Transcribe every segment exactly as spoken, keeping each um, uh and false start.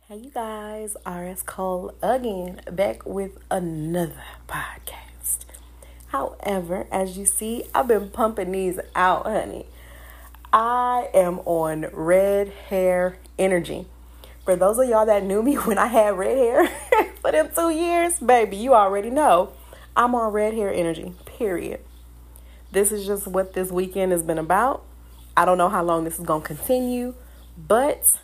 Hey you guys, R S Cole again, back with another podcast. However, as you see, I've been pumping these out, honey. I am on red hair energy. For those of y'all that knew me when I had red hair for them two years, baby, you already know I'm on red hair energy, period. This is just what this weekend has been about. I don't know how long this is going to continue, but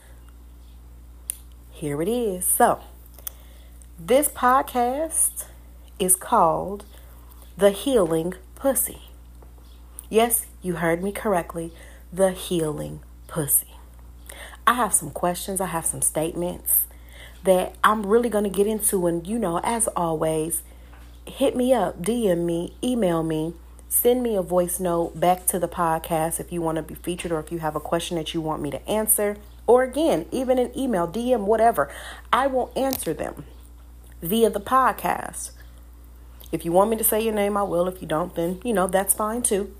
here it is. So, this podcast is called The Healing Pussy. Yes, you heard me correctly. The Healing Pussy. I have some questions. I have some statements that I'm really going to get into. And, you know, as always, hit me up, D M me, email me, send me a voice note back to the podcast if you want to be featured or if you have a question that you want me to answer. Or again, even an email, D M, whatever. I will answer them via the podcast. If you want me to say your name, I will. If you don't, then, you know, that's fine too.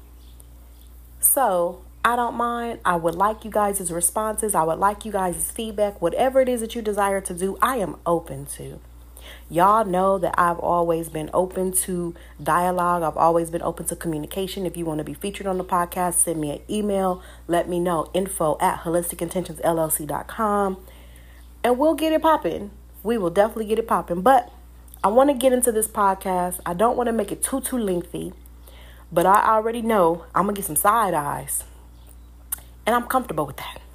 So, I don't mind. I would like you guys' responses. I would like you guys' feedback. Whatever it is that you desire to do, I am open to. Y'all know that I've always been open to dialogue. I've always been open to communication. If you want to be featured on the podcast, send me an email. Let me know. Info at holistic intentions l l c dot com. And we'll get it popping. We will definitely get it popping. But I want to get into this podcast. I don't want to make it too, too lengthy. But I already know I'm going to get some side eyes. And I'm comfortable with that.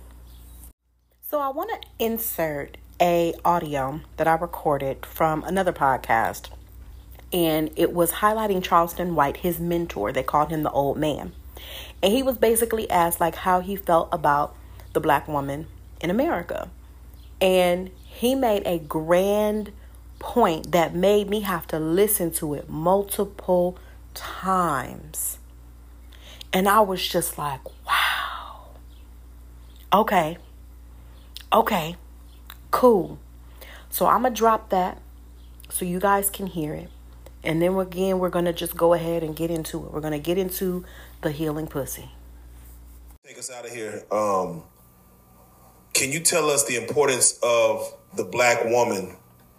So I want to insert a audio that I recorded from another podcast, and it was highlighting Charleston White, his mentor. They called him the old man, and he was basically asked like how he felt about the black woman in America, and he made a grand point that made me have to listen to it multiple times, and I was just like, wow, okay, okay. Cool. So I'm going to drop that so you guys can hear it. And then again, we're going to just go ahead and get into it. We're going to get into the healing pussy. Take us out of here. Um, can you tell us the importance of the black woman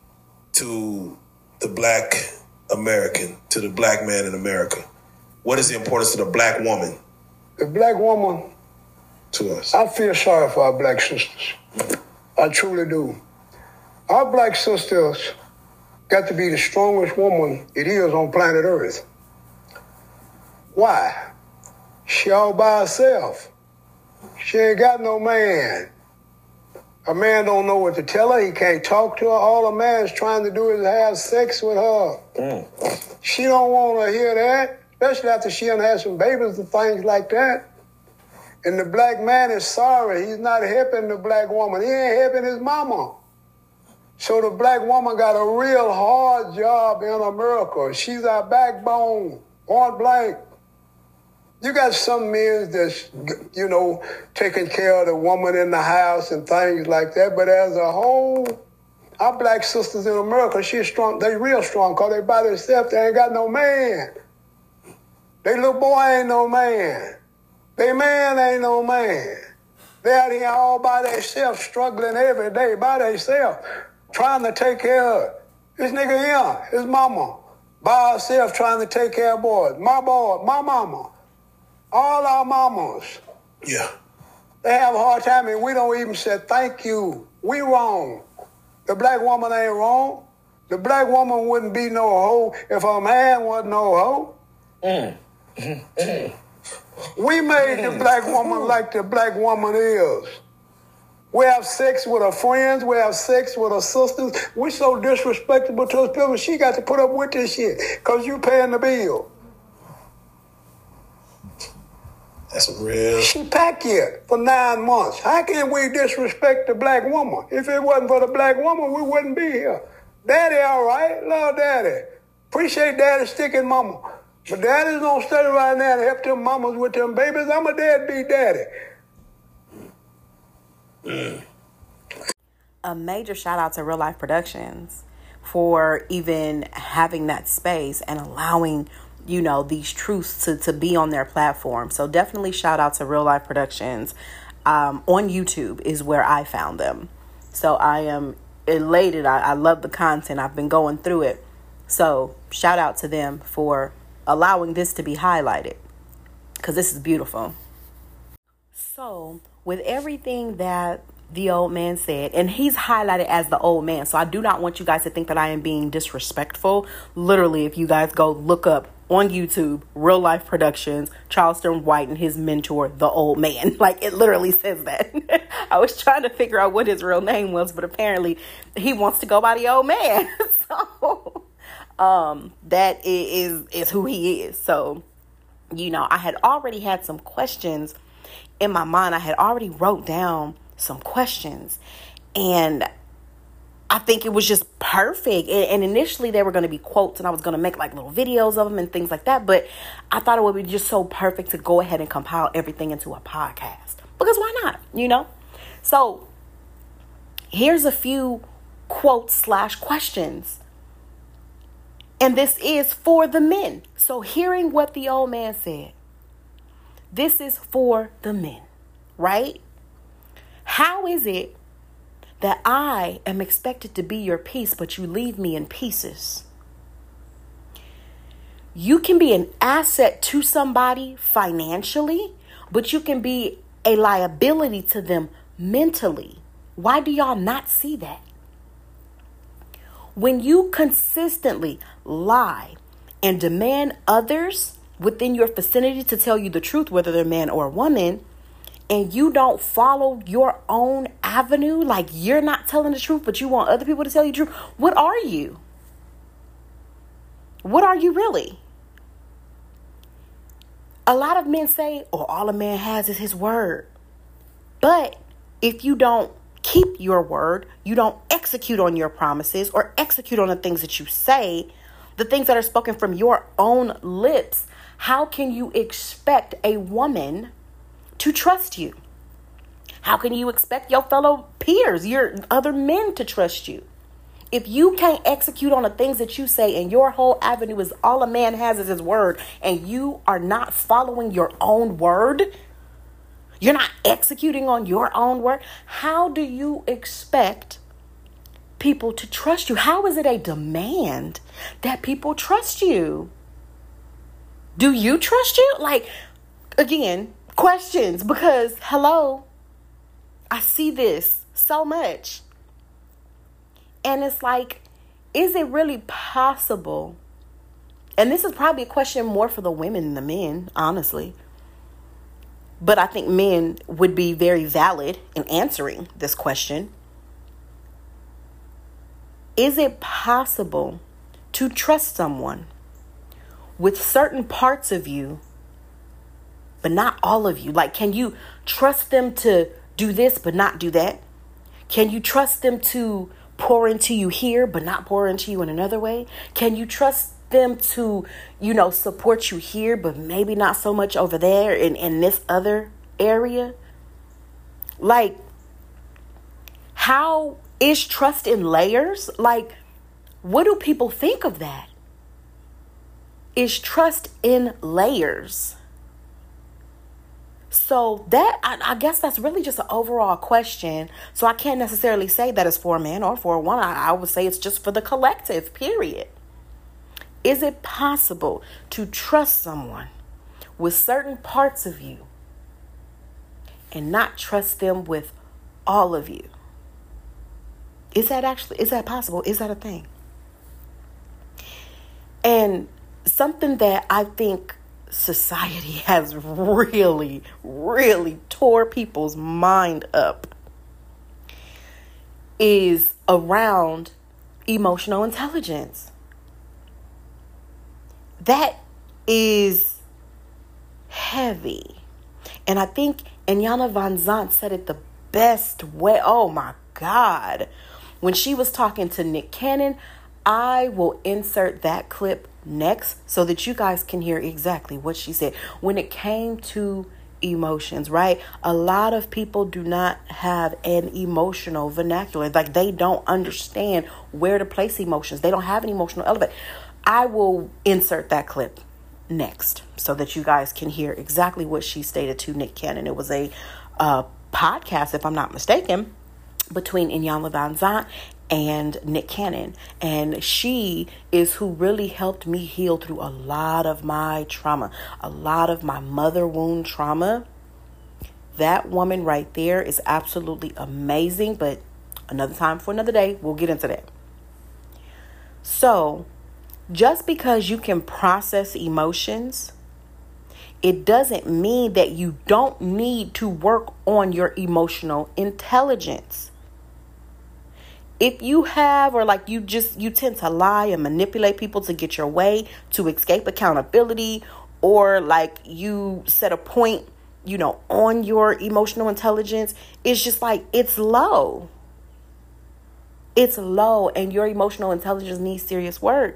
to the black American, to the black man in America? What is the importance of the black woman? The black woman, to us. I feel sorry for our black sisters. I truly do. Our black sisters got to be the strongest woman it is on planet Earth. Why? She all by herself. She ain't got no man. A man don't know what to tell her. He can't talk to her. All a man's trying to do is have sex with her. Mm. She don't want to hear that, especially after she done had some babies and things like that. And the black man is sorry. He's not helping the black woman. He ain't helping his mama. So the black woman got a real hard job in America. She's our backbone, point blank. You got some men that's, you know, taking care of the woman in the house and things like that. But as a whole, our black sisters in America, she's strong. They real strong because they by themselves. They ain't got no man. They little boy ain't no man. They man ain't no man. They out here all by themselves, struggling every day by themselves, trying to take care of this nigga here, his mama, by herself trying to take care of boys. My boy, my mama, all our mamas. Yeah. They have a hard time and we don't even say thank you. We wrong. The black woman ain't wrong. The black woman wouldn't be no hoe if her man wasn't no hoe. Mm. Mm. We made the black woman like the black woman is. We have sex with her friends. We have sex with her sisters. We're so disrespectful to us people. She got to put up with this shit because you paying the bill. That's real. She packed here for nine months. How can we disrespect the black woman? If it wasn't for the black woman, we wouldn't be here. Daddy, all right? Love daddy. Appreciate daddy sticking mama. But daddies don't study right now to help them mamas with them babies. I'm a deadbeat daddy. Mm. A major shout out to Real Life Productions for even having that space and allowing, you know, these truths to, to be on their platform. So definitely shout out to Real Life Productions. Um, on YouTube is where I found them. So I am elated. I, I love the content. I've been going through it. So shout out to them for allowing this to be highlighted, because this is beautiful. So with everything that the old man said, and he's highlighted as the old man, so I do not want you guys to think that I am being disrespectful. Literally, if you guys go look up on YouTube, Real Life Productions, Charleston White and his mentor, the old man. Like, it literally says that. I was trying to figure out what his real name was, but apparently he wants to go by the old man. So um, that is, is who he is. So, you know, I had already had some questions in my mind. I had already wrote down some questions, and I think it was just perfect. And initially they were going to be quotes, and I was going to make like little videos of them and things like that. But I thought it would be just so perfect to go ahead and compile everything into a podcast, because why not, you know? So here's a few quotes slash questions. And this is for the men. So hearing what the old man said, this is for the men, right? How is it that I am expected to be your piece, but you leave me in pieces? You can be an asset to somebody financially, but you can be a liability to them mentally. Why do y'all not see that? When you consistently lie and demand others within your vicinity to tell you the truth, whether they're man or woman, and you don't follow your own avenue, like you're not telling the truth, but you want other people to tell you the truth, what are you? What are you really? A lot of men say, oh, all a man has is his word. But if you don't keep your word, you don't execute on your promises or execute on the things that you say, the things that are spoken from your own lips, how can you expect a woman to trust you? How can you expect your fellow peers, your other men, to trust you? If you can't execute on the things that you say, and your whole avenue is all a man has is his word, and you are not following your own word, you're not executing on your own word, how do you expect people to trust you? How is it a demand that people trust you? Do you trust you? Like, again, questions, because hello, I see this so much. And it's like, is it really possible? And this is probably a question more for the women than the men, honestly. But I think men would be very valid in answering this question. Is it possible to trust someone with certain parts of you, but not all of you? Like, can you trust them to do this, but not do that? Can you trust them to pour into you here, but not pour into you in another way? Can you trust them to, you know, support you here, but maybe not so much over there in, in this other area? Like, how is trust in layers? Like, what do people think of that? Is trust in layers? So that, I, I guess that's really just an overall question. So I can't necessarily say that it's for a man or for a woman. I, I would say it's just for the collective, period. Is it possible to trust someone with certain parts of you and not trust them with all of you? Is that actually, is that possible? Is that a thing? And something that I think society has really, really tore people's mind up is around emotional intelligence. That is heavy. And I think Iyanla Vanzant said it the best way. Oh my God. When she was talking to Nick Cannon, I will insert that clip next so that you guys can hear exactly what she said. When it came to emotions, right? A lot of people do not have an emotional vernacular. Like, they don't understand where to place emotions. They don't have an emotional element. I will insert that clip next so that you guys can hear exactly what she stated to Nick Cannon. It was a uh, podcast, if I'm not mistaken. between Iyanla Vanzant and Nick Cannon. And she is who really helped me heal through a lot of my trauma, a lot of my mother wound trauma. That woman right there is absolutely amazing, but another time for another day, we'll get into that. So, just because you can process emotions, it doesn't mean that you don't need to work on your emotional intelligence. If you have, or like you just, you tend to lie and manipulate people to get your way, to escape accountability, or like you set a point, you know, on your emotional intelligence, it's just like, it's low. It's low, and your emotional intelligence needs serious work.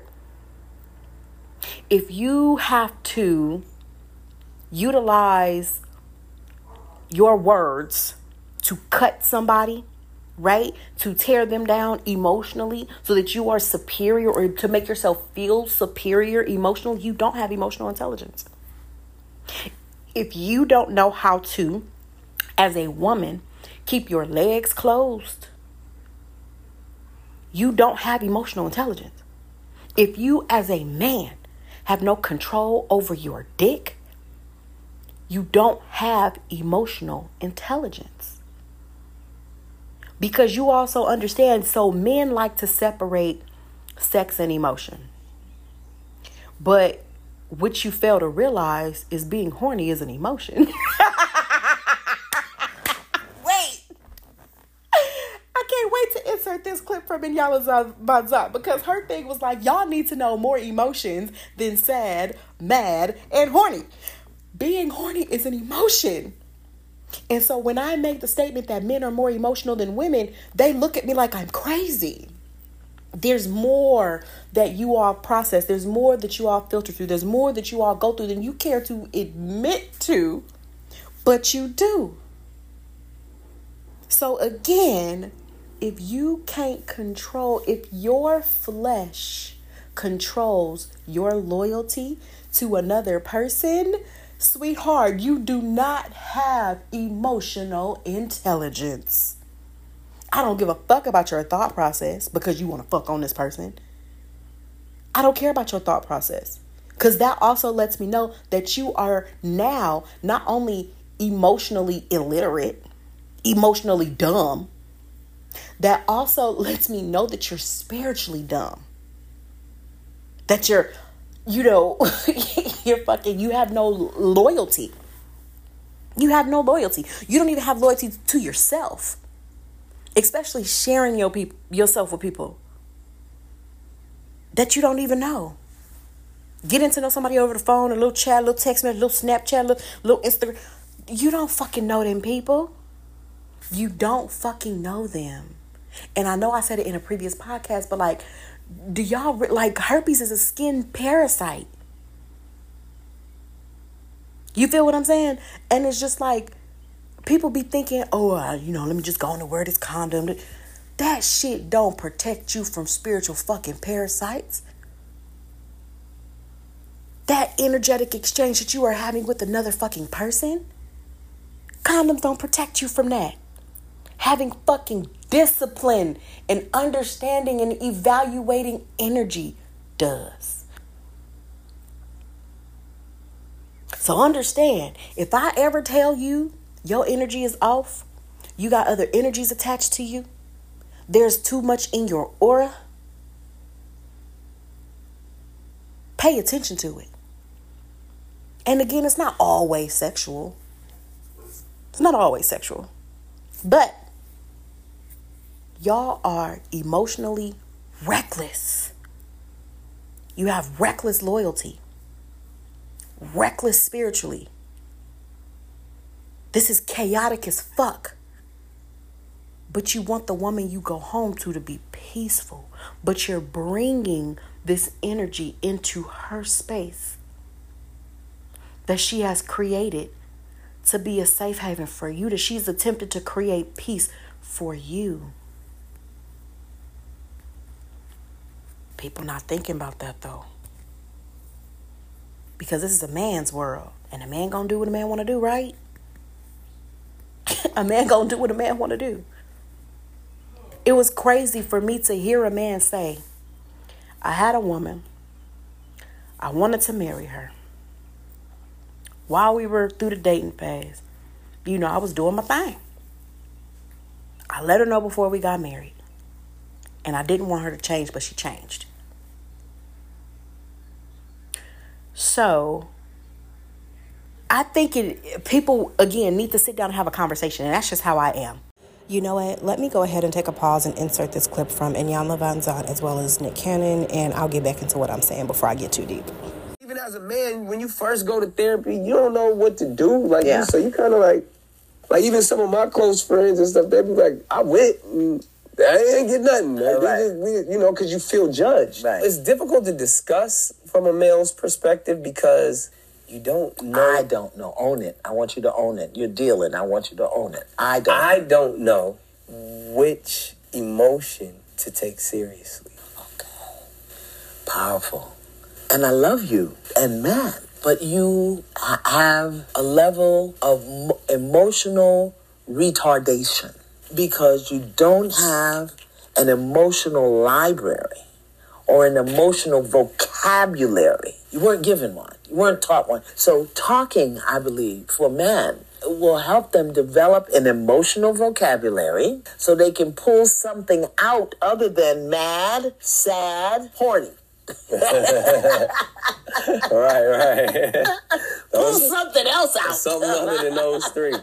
If you have to utilize your words to cut somebody, right? To tear them down emotionally so that you are superior, or to make yourself feel superior emotionally, you don't have emotional intelligence. If you don't know how to, as a woman, keep your legs closed, you don't have emotional intelligence. If you, as a man, have no control over your dick, you don't have emotional intelligence. Because you also understand, so men like to separate sex and emotion. But what you fail to realize is being horny is an emotion. Wait. I can't wait to insert this clip from Iyanla Vanzant, because her thing was like, y'all need to know more emotions than sad, mad, and horny. Being horny is an emotion. And so when I make the statement that men are more emotional than women, they look at me like I'm crazy. There's more that you all process. There's more that you all filter through. There's more that you all go through than you care to admit to, but you do. So again, if you can't control, if your flesh controls your loyalty to another person, sweetheart, you do not have emotional intelligence. I don't give a fuck about your thought process because you want to fuck on this person. I don't care about your thought process, because that also lets me know that you are now not only emotionally illiterate, emotionally dumb, that also lets me know that you're spiritually dumb. That you're, you know, you're fucking, you have no loyalty. You have no loyalty. You don't even have loyalty to yourself. Especially sharing your people, yourself with people that you don't even know. Getting to know somebody over the phone, a little chat, a little text message, a little Snapchat, a little, little Instagram. You don't fucking know them people. You don't fucking know them. And I know I said it in a previous podcast, but like, do y'all, like, herpes is a skin parasite. You feel what I'm saying? And it's just like, people be thinking, oh, uh, you know, let me just go on and wear this condom. That shit don't protect you from spiritual fucking parasites. That energetic exchange that you are having with another fucking person, condoms don't protect you from that. Having fucking discipline and understanding and evaluating energy does. So understand, if I ever tell you your energy is off, you got other energies attached to you, there's too much in your aura, pay attention to it. And again, it's not always sexual. It's not always sexual. But y'all are emotionally reckless. You have reckless loyalty. Reckless spiritually. This is chaotic as fuck. But you want the woman you go home to to be peaceful. But you're bringing this energy into her space that she has created to be a safe haven for you, that she's attempted to create peace for you. People not thinking about that though. Because this is a man's world. And a man gonna do what a man wanna do, right? A man gonna do what a man wanna do. It was crazy for me to hear a man say, I had a woman. I wanted to marry her. While we were through the dating phase, you know, I was doing my thing. I let her know before we got married. And I didn't want her to change, but she changed. So I think it, people, again, need to sit down and have a conversation. And that's just how I am. You know what? Let me go ahead and take a pause and insert this clip from Iyanla Vanzant as well as Nick Cannon. And I'll get back into what I'm saying before I get too deep. Even as a man, when you first go to therapy, you don't know what to do. Like, Yeah. you, so you kind of like, like even some of my close friends and stuff, they be like, I went and I ain't get nothing. Like, Right. we just, we, you know, because you feel judged. Right. It's difficult to discuss from a male's perspective because you don't know. I don't know. Own it. I want you to own it. You're dealing. I want you to own it. I don't. I don't know which emotion to take seriously. Powerful. And I love you. And man, but you ha- have a level of mo- emotional retardation because you don't have an emotional library or an emotional vocabulary. You weren't given one. You weren't taught one. So talking, I believe, for men will help them develop an emotional vocabulary so they can pull something out other than mad, sad, horny. Right, right. Pull something else out. Something other than those three.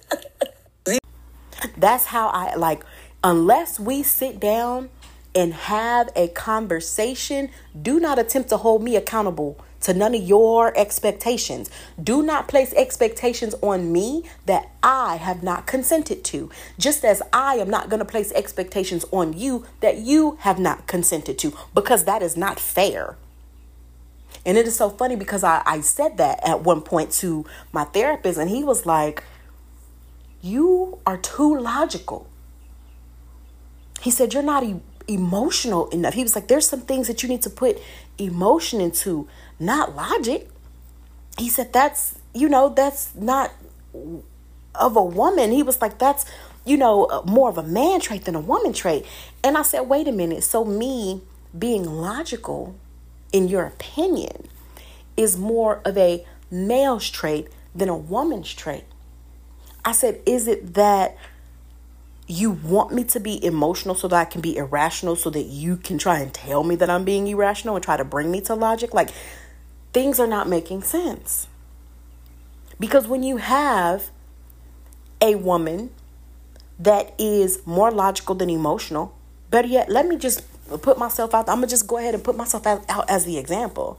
That's how I, like, unless we sit down and have a conversation, do not attempt to hold me accountable to none of your expectations. Do not place expectations on me that I have not consented to. Just as I am not going to place expectations on you that you have not consented to, because that is not fair. And it is so funny because I, I said that at one point to my therapist, and he was like, you are too logical. He said, you're not e- emotional enough. He was like, there's some things that you need to put emotion into, not logic. He said, that's, you know, that's not of a woman. He was like, that's, you know, more of a man trait than a woman trait. And I said, wait a minute. So me being logical, in your opinion, is more of a male's trait than a woman's trait. I said, is it that you want me to be emotional so that I can be irrational so that you can try and tell me that I'm being irrational and try to bring me to logic? Like, things are not making sense. Because when you have a woman that is more logical than emotional, better yet, let me just put myself out. I'm going to just go ahead and put myself out, out as the example.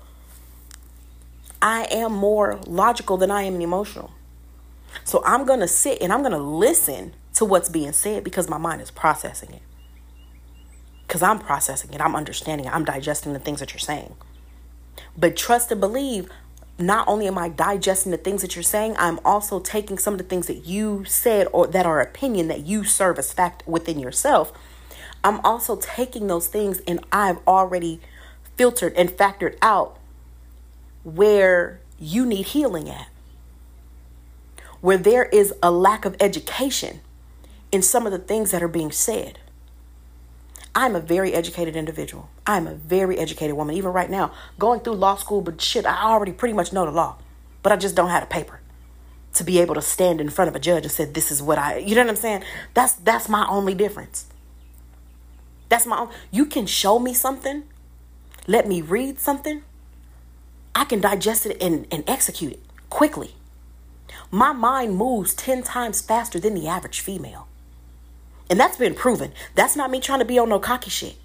I am more logical than I am emotional. So I'm going to sit and I'm going to listen to what's being said because my mind is processing it. Because I'm processing it. I'm understanding it. I'm digesting the things that you're saying. But trust and believe, not only am I digesting the things that you're saying, I'm also taking some of the things that you said or that are opinion that you serve as fact within yourself. I'm also taking those things and I've already filtered and factored out where you need healing at. Where there is a lack of education in some of the things that are being said. I'm a very educated individual. I'm a very educated woman. Even right now, going through law school, but shit, I already pretty much know the law. But I just don't have a paper to be able to stand in front of a judge and say, this is what I, you know what I'm saying? That's that's my only difference. That's my own. You can show me something. Let me read something. I can digest it and, and execute it quickly. My mind moves ten times faster than the average female. And that's been proven. That's not me trying to be on no cocky shit.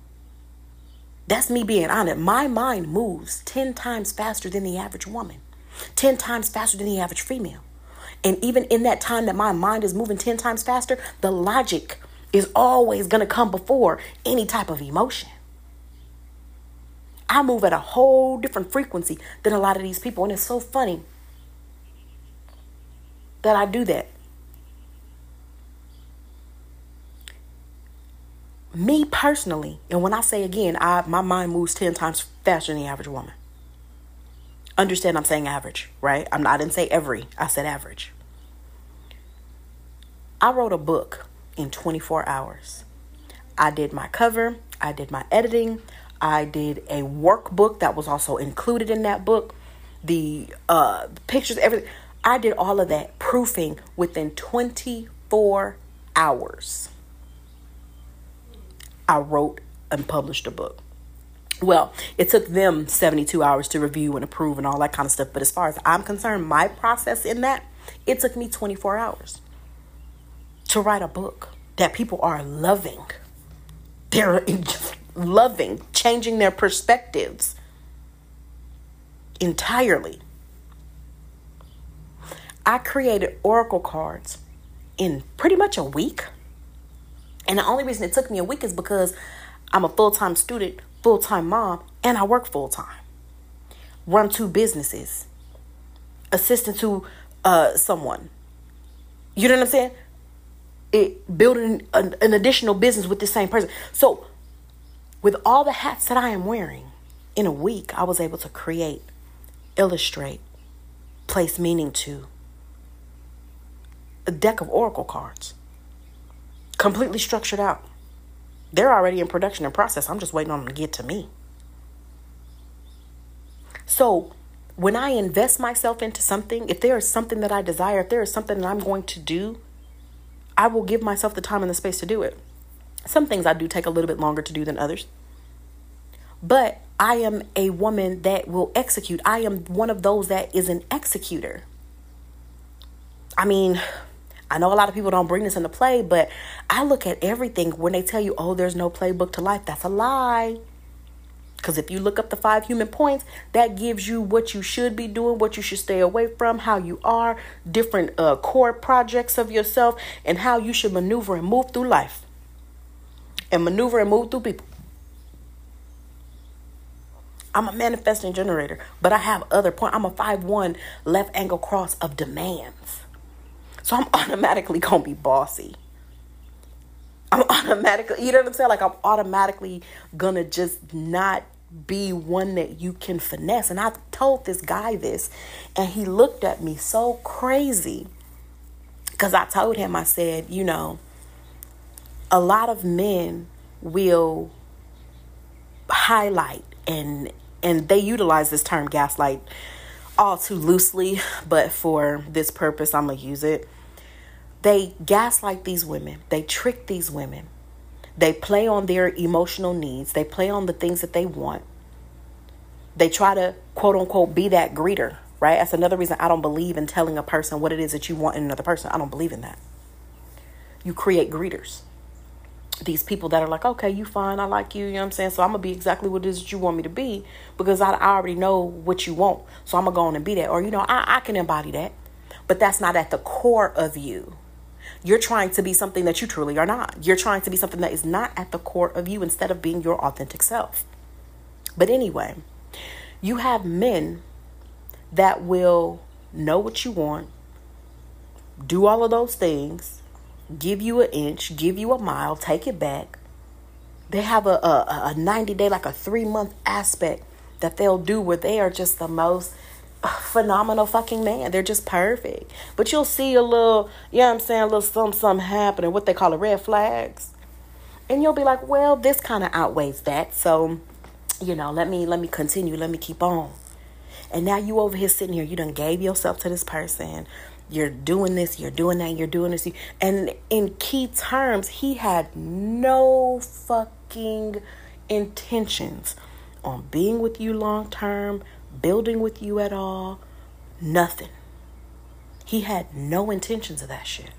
That's me being honest. My mind moves ten times faster than the average woman. ten times faster than the average female. And even in that time that my mind is moving ten times faster, the logic is always going to come before any type of emotion. I move at a whole different frequency than a lot of these people. And it's so funny that I do that. Me personally, and when I say again, I my mind moves ten times faster than the average woman. Understand I'm saying average, right? I'm not, I didn't say every, I said average. I wrote a book in twenty-four hours. I did my cover. I did my editing. I did a workbook that was also included in that book. The uh, pictures, everything. I did all of that proofing within twenty-four hours. I wrote and published a book. Well, it took them seventy-two hours to review and approve and all that kind of stuff. But as far as I'm concerned, my process in that, it took me twenty-four hours to write a book that people are loving. They're loving, changing their perspectives entirely. I created oracle cards in pretty much a week. And the only reason it took me a week is because I'm a full-time student, full-time mom, and I work full-time. Run two businesses. Assistant to uh, someone. You know what I'm saying? It building an, an additional business with the same person. So with all the hats that I am wearing, in a week, I was able to create, illustrate, place meaning to a deck of oracle cards. Completely structured out. They're already in production and process. I'm just waiting on them to get to me. So when I invest myself into something, if there is something that I desire, if there is something that I'm going to do, I will give myself the time and the space to do it. Some things I do take a little bit longer to do than others. But I am a woman that will execute. I am one of those that is an executor. I mean, I know a lot of people don't bring this into play, but I look at everything when they tell you, oh, there's no playbook to life. That's a lie. Because if you look up the five human points, that gives you what you should be doing, what you should stay away from, how you are, different uh, core projects of yourself, and how you should maneuver and move through life. And maneuver and move through people. I'm a manifesting generator, but I have other points. I'm a five one left angle cross of demands. So I'm automatically going to be bossy. I'm automatically, you know what I'm saying? Like I'm automatically going to just not be one that you can finesse. And I told this guy this, and he looked at me so crazy. Because I told him, I said, you know, a lot of men will highlight and and they utilize this term gaslight all too loosely, but for this purpose, I'm going to use it. They gaslight these women. They trick these women. They play on their emotional needs. They play on the things that they want. They try to, quote unquote, be that greeter, right? That's another reason I don't believe in telling a person what it is that you want in another person. I don't believe in that. You create greeters. These people that are like, okay, you fine, I like you, you know what I'm saying? So I'm going to be exactly what it is that you want me to be because I, I already know what you want. So I'm going to go on and be that. Or, you know, I, I can embody that. But that's not at the core of you. You're trying to be something that you truly are not. You're trying to be something that is not at the core of you instead of being your authentic self. But anyway, you have men that will know what you want, do all of those things, give you an inch, give you a mile, take it back. They have a, a, a ninety day, like a three month aspect that they'll do where they are just the most phenomenal fucking man. They're just perfect. But you'll see a little, you know what I'm saying, a little something, something happening, what they call a red flags. And you'll be like, well, this kind of outweighs that. So, you know, let me, let me continue. Let me keep on. And now you over here sitting here, you done gave yourself to this person. You're doing this, you're doing that, you're doing this. And in key terms, he had no fucking intentions on being with you long term, building with you at all, nothing. He had no intentions of that shit.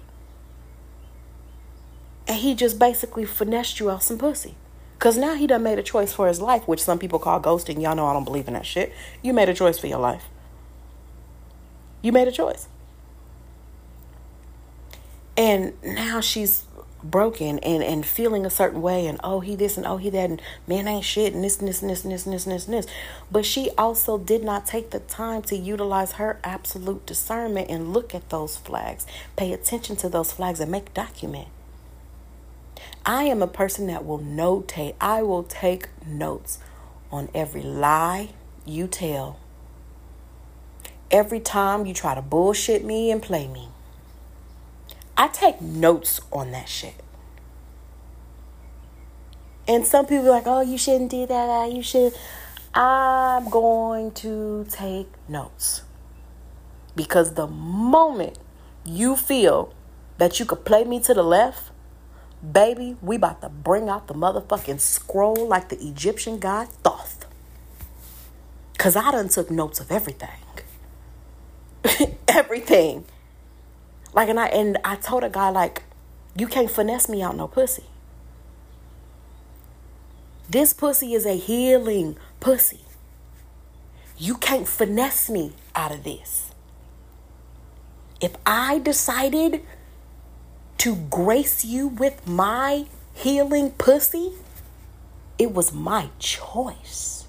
And he just basically finessed you out some pussy. Because now he done made a choice for his life, which some people call ghosting. Y'all know I don't believe in that shit. You made a choice for your life. You made a choice. And now she's broken and, and feeling a certain way. And oh, he this and oh, he that. And man ain't shit. And this and this and this and this and this and this and this. But she also did not take the time to utilize her absolute discernment and look at those flags. Pay attention to those flags and make a document. I am a person that will notate. I will take notes on every lie you tell. Every time you try to bullshit me and play me. I take notes on that shit. And some people are like, oh, you shouldn't do that. You should. I'm going to take notes. Because the moment you feel that you could play me to the left, baby, we about to bring out the motherfucking scroll like the Egyptian god Thoth. Because I done took notes of everything. Everything. Like, and I, and I told a guy, like, you can't finesse me out no pussy. This pussy is a healing pussy. You can't finesse me out of this. If I decided to grace you with my healing pussy, it was my choice.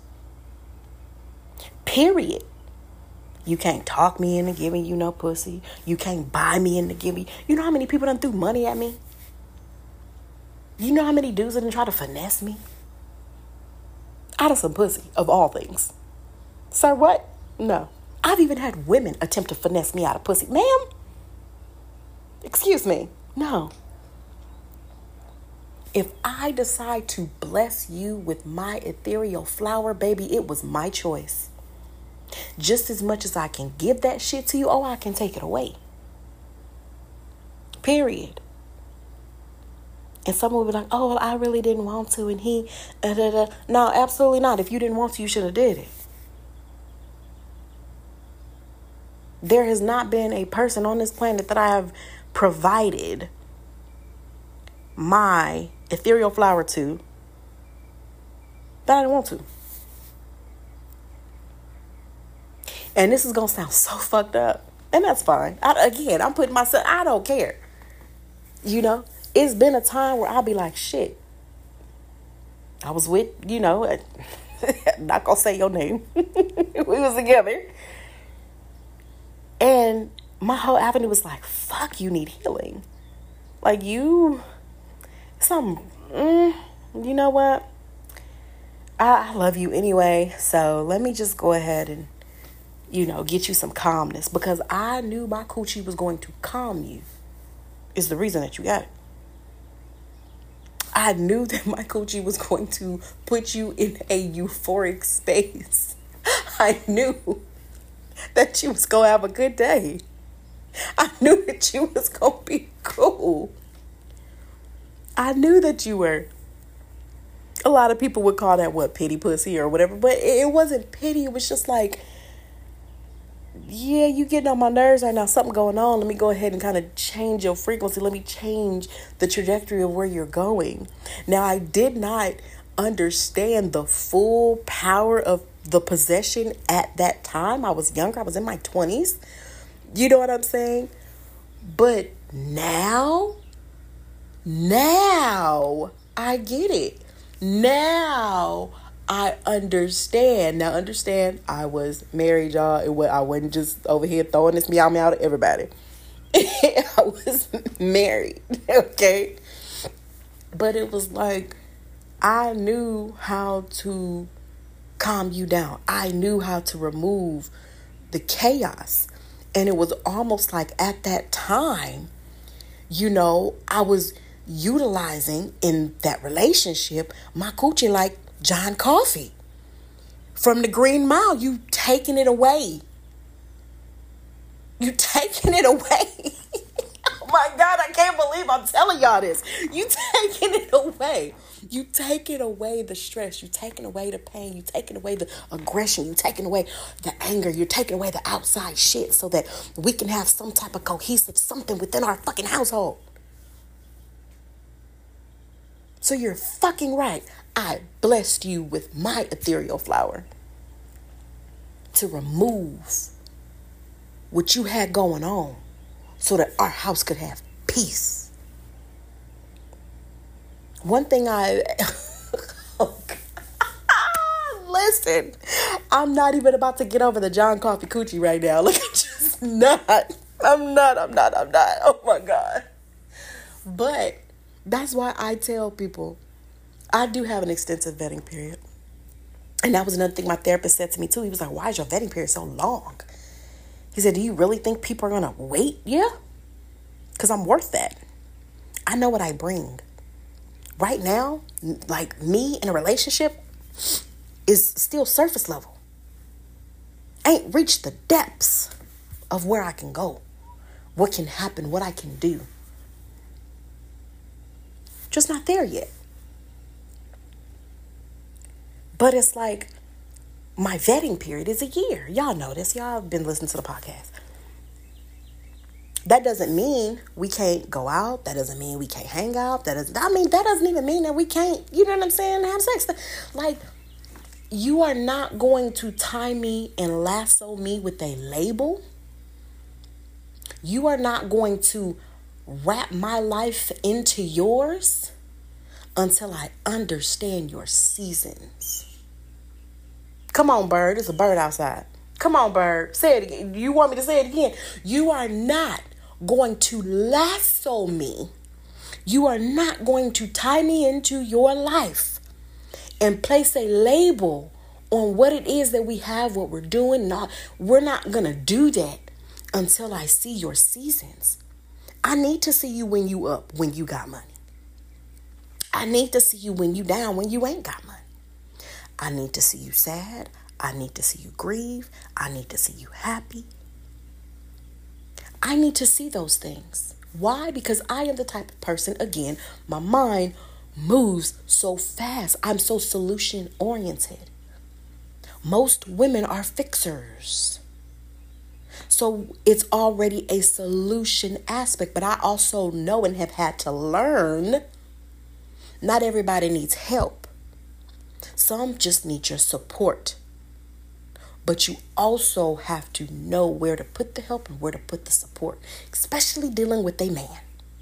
Period. You can't talk me into giving you no pussy. You can't buy me into giving. You know how many people done threw money at me? You know how many dudes done try to finesse me? Out of some pussy, of all things. Sir, what? No. I've even had women attempt to finesse me out of pussy. Ma'am? Excuse me. No. If I decide to bless you with my ethereal flower, baby, it was my choice. Just as much as I can give that shit to you, oh, I can take it away. Period. And someone will be like, oh, well, I really didn't want to. And he, uh, da, da. No, absolutely not. If you didn't want to, you should have did it. There has not been a person on this planet that I have provided my ethereal flower to that I didn't want to. And this is going to sound so fucked up. And that's fine. I, again, I'm putting myself, I don't care. You know, it's been a time where I'll be like, shit. I was with, you know, I'm not going to say your name. We was together. And my whole avenue was like, fuck, you need healing. Like, you, some, mm, you know what? I, I love you anyway. So let me just go ahead and, you know, get you some calmness. Because I knew my coochie was going to calm you. Is the reason that you got it. I knew that my coochie was going to put you in a euphoric space. I knew that you was going to have a good day. I knew that you was going to be cool. I knew that you were. A lot of people would call that, what, pity pussy or whatever. But it wasn't pity. It was just like, yeah, you getting on my nerves right now. Something going on. Let me go ahead and kind of change your frequency. Let me change the trajectory of where you're going. Now, I did not understand the full power of the possession at that time. I was younger. I was in my twenties. You know what I'm saying? But now, now I get it. Now I understand. Now understand, I was married, y'all. It was, I wasn't just over here throwing this meow meow to everybody. I was married, okay? But it was like, I knew how to calm you down. I knew how to remove the chaos. And it was almost like at that time, you know, I was utilizing in that relationship my coochie like John Coffey from the Green Mile. You taking it away. You taking it away. Oh my God, I can't believe I'm telling y'all this. You taking it away. You taking away the stress. You taking away the pain. You taking away the aggression. You taking away the anger. You're taking away the outside shit so that we can have some type of cohesive something within our fucking household. So you're fucking right. I blessed you with my ethereal flower to remove what you had going on so that our house could have peace. One thing I... oh, listen, I'm not even about to get over the John Coffey coochie right now. Like, I'm just not. I'm not, I'm not, I'm not. Oh, my God. But that's why I tell people, I do have an extensive vetting period. And that was another thing my therapist said to me, too. He was like, why is your vetting period so long? He said, do you really think people are going to wait? Yeah. Because I'm worth that. I know what I bring. right now, like me in a relationship is still surface level. Ain't reached the depths of where I can go, what can happen, what I can do. Just not there yet. But it's like my vetting period is a year. Y'all know this. Y'all have been listening to the podcast. That doesn't mean we can't go out. That doesn't mean we can't hang out. That doesn't, I mean, that doesn't even mean that we can't, you know what I'm saying, have sex. Like, you are not going to tie me and lasso me with a label. You are not going to wrap my life into yours until I understand your seasons. Come on, bird. It's a bird outside. Come on, bird. Say it again. You want me to say it again? You are not going to lasso me. You are not going to tie me into your life and place a label on what it is that we have, what we're doing. No, we're not going to do that until I see your seasons. I need to see you when you up, when you got money. I need to see you when you down, when you ain't got money. I need to see you sad. I need to see you grieve. I need to see you happy. I need to see those things. Why? Because I am the type of person, again, my mind moves so fast. I'm so solution oriented. Most women are fixers. So it's already a solution aspect. But I also know and have had to learn not everybody needs help. Some just need your support. But you also have to know where to put the help and where to put the support, especially dealing with a man.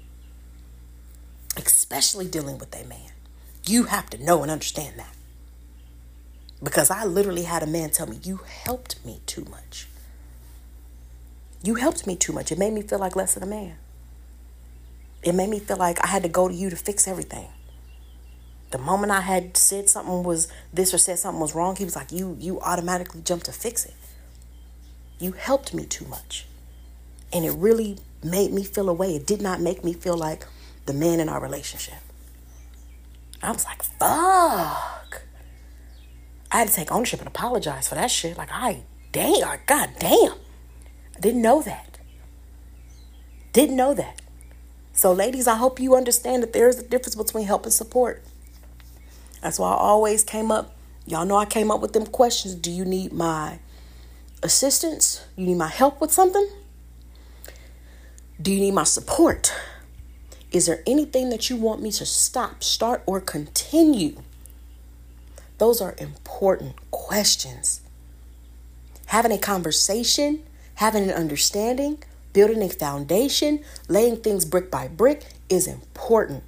Especially dealing with a man. You have to know and understand that. Because I literally had a man tell me, you helped me too much. You helped me too much. It made me feel like less than a man. It made me feel like I had to go to you to fix everything. The moment I had said something was this or said something was wrong, he was like, you you automatically jumped to fix it. You helped me too much. And it really made me feel a way. It did not make me feel like the man in our relationship. I was like, fuck. I had to take ownership and apologize for that shit. Like, I, dang, God damn. I didn't know that. Didn't know that. So ladies, I hope you understand that there is a difference between help and support. That's why I always came up. Y'all know I came up with them questions. Do you need my assistance? You need my help with something? Do you need my support? Is there anything that you want me to stop, start, or continue? Those are important questions. Having a conversation, having an understanding, building a foundation, laying things brick by brick is important.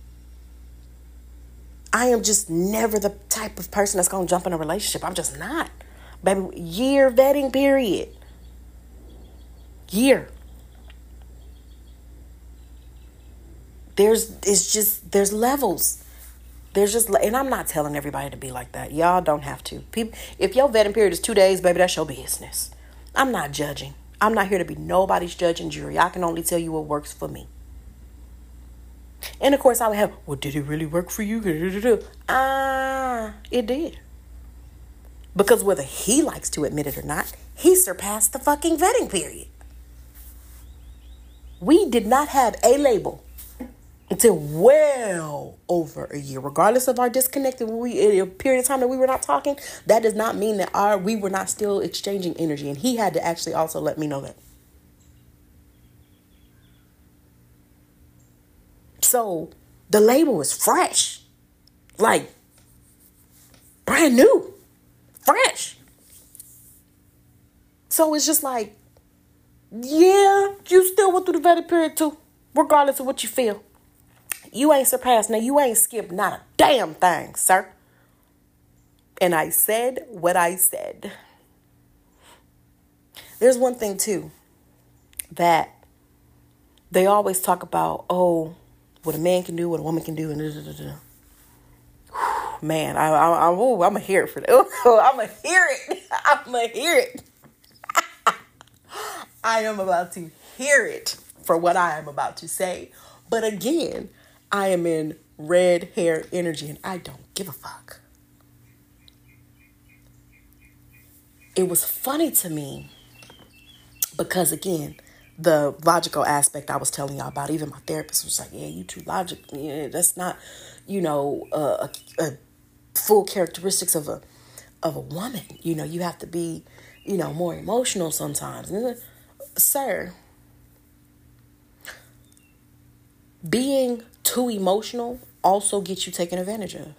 I am just never the type of person that's going to jump in a relationship. I'm just not. Baby, year vetting period. Year. There's, it's just, there's levels. There's just, and I'm not telling everybody to be like that. Y'all don't have to. People, if your vetting period is two days, baby, that's your business. I'm not judging. I'm not here to be nobody's judge and jury. I can only tell you what works for me. And of course I would have, well, did it really work for you? Ah, it did. Because whether he likes to admit it or not, he surpassed the fucking vetting period. We did not have a label until well over a year. Regardless of our disconnect, we in a period of time that we were not talking, that does not mean that our we were not still exchanging energy. And he had to actually also let me know that. So the label was fresh, like brand new, fresh. So it's just like, yeah, you still went through the vetting period too, regardless of what you feel. You ain't surpassed. Now, you ain't skipped not a damn thing, sir. And I said what I said. There's one thing too, that they always talk about, oh, what a man can do, what a woman can do, and da, da, da, da. Man, I, I, I, oh, I'm going to hear it for that. I'm going to hear it. I'm going to hear it. I am about to hear it for what I am about to say. But again, I am in red hair energy, and I don't give a fuck. It was funny to me because, again, the logical aspect I was telling y'all about, even my therapist was like, yeah, you too logical. Yeah, that's not, you know, uh, a, a full characteristics of a of a woman. You know, you have to be, you know, more emotional sometimes. And, sir, being too emotional also gets you taken advantage of.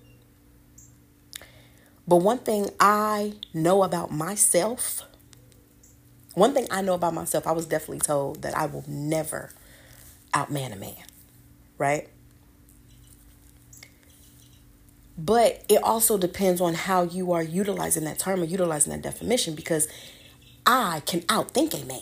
But one thing I know about myself, one thing I know about myself, I was definitely told that I will never outman a man, right? But it also depends on how you are utilizing that term or utilizing that definition, because I can outthink a man.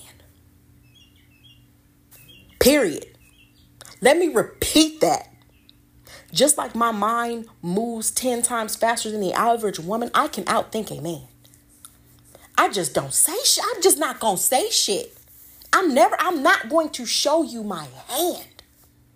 Period. Let me repeat that. Just like my mind moves ten times faster than the average woman, I can outthink a man. I just don't say shit. I'm just not going to say shit. I'm never, I'm not going to show you my hand.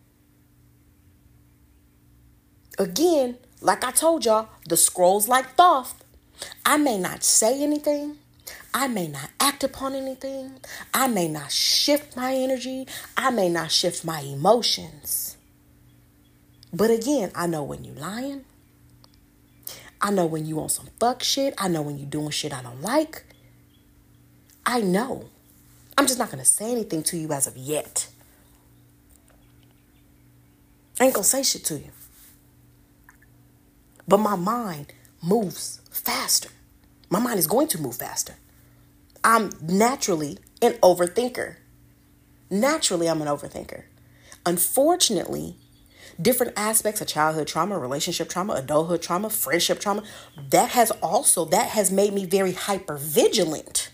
Again, like I told y'all, the scrolls like Thoth. I may not say anything. I may not act upon anything. I may not shift my energy. I may not shift my emotions. But again, I know when you lying. I know when you on some fuck shit. I know when you doing shit I don't like. I know. I'm just not going to say anything to you as of yet. I ain't going to say shit to you. But my mind moves faster. My mind is going to move faster. I'm naturally an overthinker. Naturally, I'm an overthinker. Unfortunately, different aspects of childhood trauma, relationship trauma, adulthood trauma, friendship trauma, that has also, that has made me very hyper vigilant.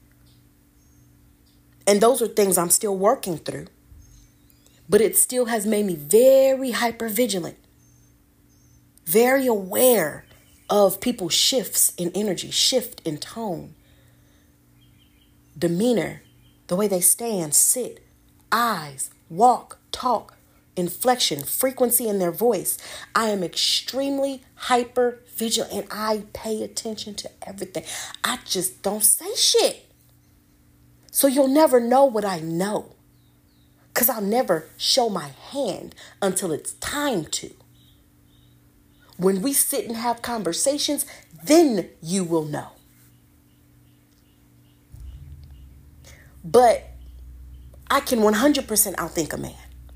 And those are things I'm still working through. But it still has made me very hyper vigilant. Very aware of people's shifts in energy, shift in tone, demeanor, the way they stand, sit, eyes, walk, talk, inflection, frequency in their voice. I am extremely hyper vigilant and I pay attention to everything. I just don't say shit. So you'll never know what I know, because I'll never show my hand until it's time to. When we sit and have conversations, then you will know. But I can one hundred percent outthink a man.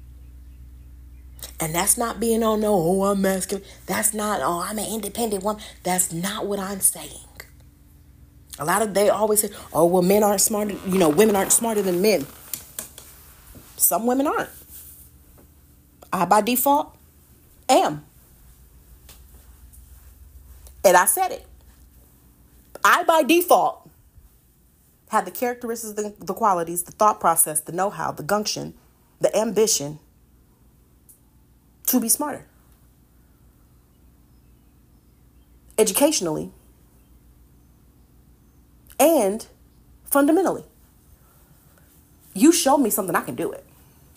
And that's not being, oh no, oh, I'm masculine. That's not, oh, I'm an independent woman. That's not what I'm saying. A lot of, they always say, oh, well, men aren't smarter, you know, women aren't smarter than men. Some women aren't. I, by default, am. And I said it. I, by default, have the characteristics, the, the qualities, the thought process, the know-how, the gumption, the ambition to be smarter. Educationally and fundamentally. You show me something, I can do it.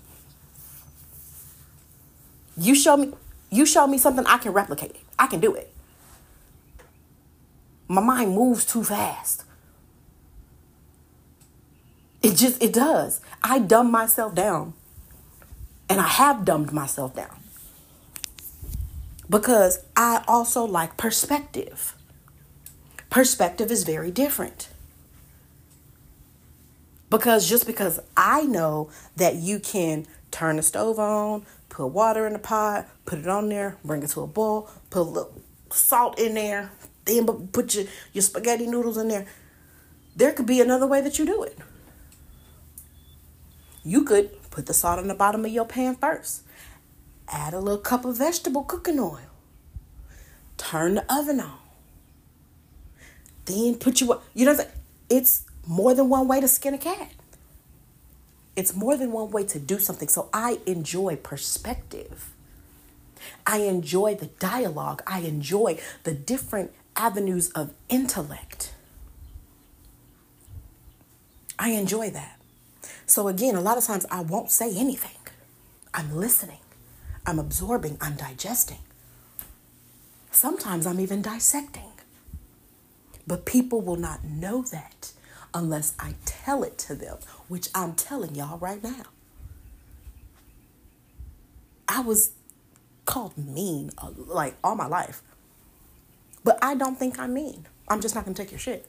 You show me, you show me something, I can replicate it. I can do it. My mind moves too fast. It just, it does. I dumb myself down. And I have dumbed myself down. Because I also like perspective. Perspective is very different. Because just because I know that you can turn the stove on, put water in the pot, put it on there, bring it to a boil, put a little salt in there, then put your, your spaghetti noodles in there. There could be another way that you do it. You could put the salt on the bottom of your pan first. Add a little cup of vegetable cooking oil. Turn the oven on. Then put your, you know, it's more than one way to skin a cat. It's more than one way to do something. So I enjoy perspective. I enjoy the dialogue. I enjoy the different avenues of intellect. I enjoy that. So again, a lot of times I won't say anything. I'm listening. I'm absorbing, I'm digesting. Sometimes I'm even dissecting. But people will not know that unless I tell it to them, which I'm telling y'all right now. I was called mean uh, like all my life. But I don't think I'm mean. I'm just not going to take your shit.